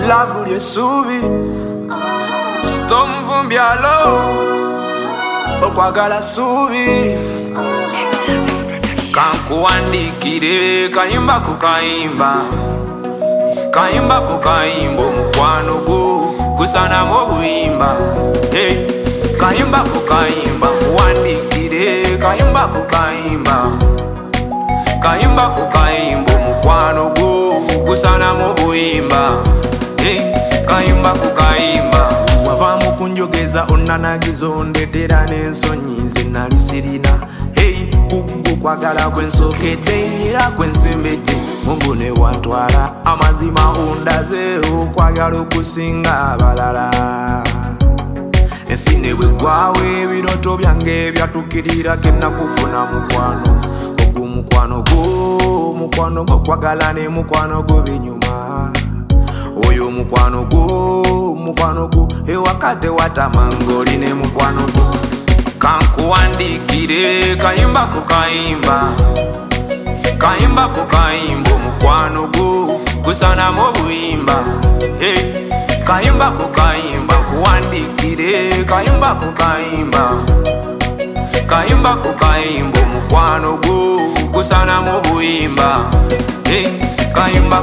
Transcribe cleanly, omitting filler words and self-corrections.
Love lyesuubi Storm Vumbyalo okwagala suubi kankuwandikire kayimba ku kayimba kayimba ku kayimba omukwano gwo gusanamu obuyimba hey. Kayimba ku kayimba nkuwandikire kayimba ku kayimba kayimba ku kayimba omukwano gwo gusanamu obuyimba hey. Kayimba ku kayimba wabaamu kunjogeza onnanagiza ondetera n'ensonyi nze nali sirina hey. Kuggu kwagala kwensokedde era kwensembedde Mungu ne wantwala amazima ondaze okwagala okusinga abalala ensi ne bweggwaawo ebiroto byange byatukirira kennakufuna mukwano ogwo mukwano gwo kwagala ne mukwano gwo binyuma oyo mukwano gwo ewaka tewatamanga oli ne mukwano gwo kankuwandikire kayimba ku kayimba kayimba ku kayimba omukwano gwo gusanamu obuyimba hey. Kayimba ku kayimba nkuwandikire kayimba ku kayimba kayimba ku kayimba omukwano gwo gusanamu obuyimba hey. Kayimba